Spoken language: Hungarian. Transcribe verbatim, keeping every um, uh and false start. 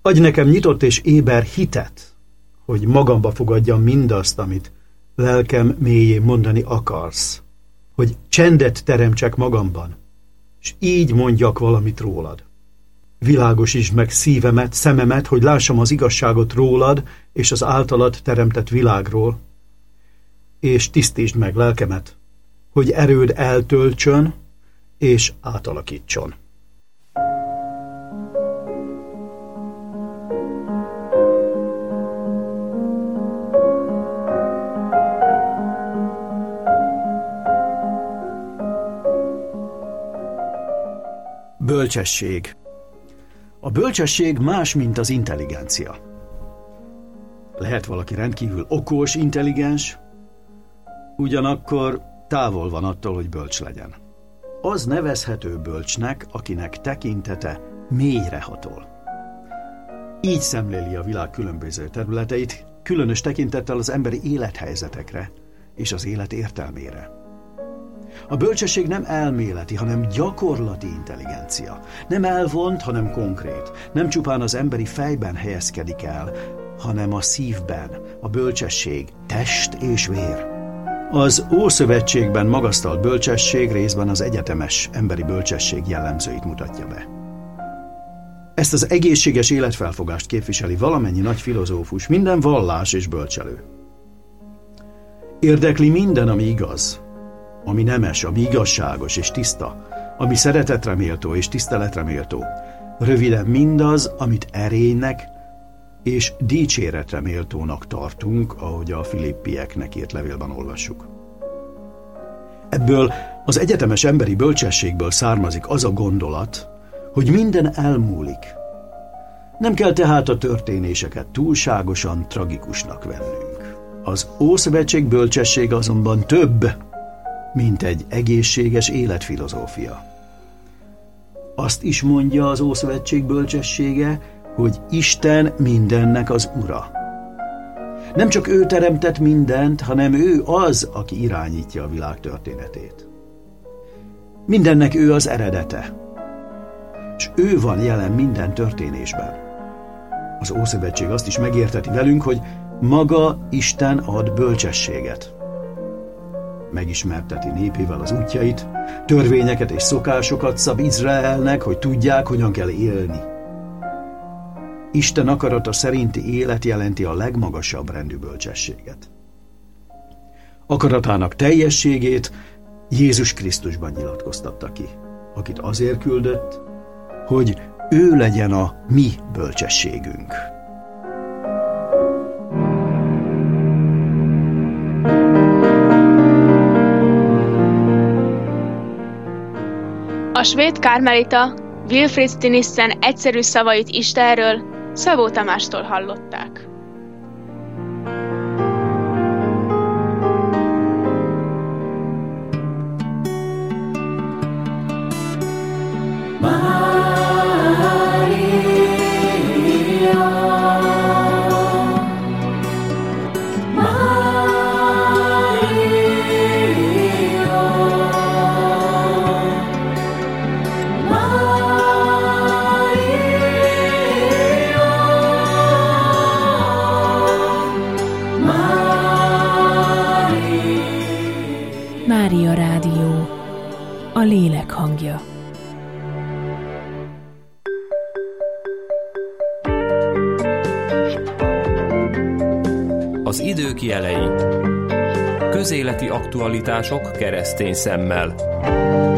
Adj nekem nyitott és éber hitet, hogy magamba fogadjam mindazt, amit lelkem mélyén mondani akarsz, hogy csendet teremtsek magamban, és így mondjak valamit rólad. Világosítsd meg szívemet, szememet, hogy lássam az igazságot rólad és az általad teremtett világról, és tisztítsd meg lelkemet, hogy erőd eltöltsön és átalakítson. Bölcsesség. A bölcsesség más, mint az intelligencia. Lehet valaki rendkívül okos, intelligens, ugyanakkor távol van attól, hogy bölcs legyen. Az nevezhető bölcsnek, akinek tekintete mélyrehatol. Így szemléli a világ különböző területeit, különös tekintettel az emberi élethelyzetekre és az élet értelmére. A bölcsesség nem elméleti, hanem gyakorlati intelligencia. Nem elvont, hanem konkrét. Nem csupán az emberi fejben helyezkedik el, hanem a szívben. A bölcsesség test és vér. Az Ószövetségben magasztalt bölcsesség részben az egyetemes emberi bölcsesség jellemzőit mutatja be. Ezt az egészséges életfelfogást képviseli valamennyi nagy filozófus, minden vallás és bölcselő. Érdekli minden, ami igaz, ami nemes, ami igazságos és tiszta, ami szeretetre méltó és tiszteletre méltó. Röviden mindaz, amit erénynek és dicséretre méltónak tartunk, ahogy a Filippieknek írt levélben olvassuk. Ebből az egyetemes emberi bölcsességből származik az a gondolat, hogy minden elmúlik. Nem kell tehát a történéseket túlságosan tragikusnak vennünk. Az Ószövetség bölcsessége azonban több, mint egy egészséges életfilozófia. Azt is mondja az Ószövetség bölcsessége, hogy Isten mindennek az ura. Nem csak ő teremtett mindent, hanem ő az, aki irányítja a világ történetét. Mindennek ő az eredete, és ő van jelen minden történésben. Az Ószövetség azt is megérteti velünk, hogy maga Isten ad bölcsességet. Megismerteti népével az útjait, törvényeket és szokásokat szab Izraelnek, hogy tudják, hogyan kell élni. Isten akarata szerinti élet jelenti a legmagasabb rendű bölcsességet. Akaratának teljességét Jézus Krisztusban nyilatkoztatta ki, akit azért küldött, hogy ő legyen a mi bölcsességünk. A svéd kármelita Wilfrid Stinissen egyszerű szavait Istenről Szabó Tamástól hallották. Mária Rádió, a lélek hangja. Az idők jelei. Közéleti aktualitások keresztény szemmel.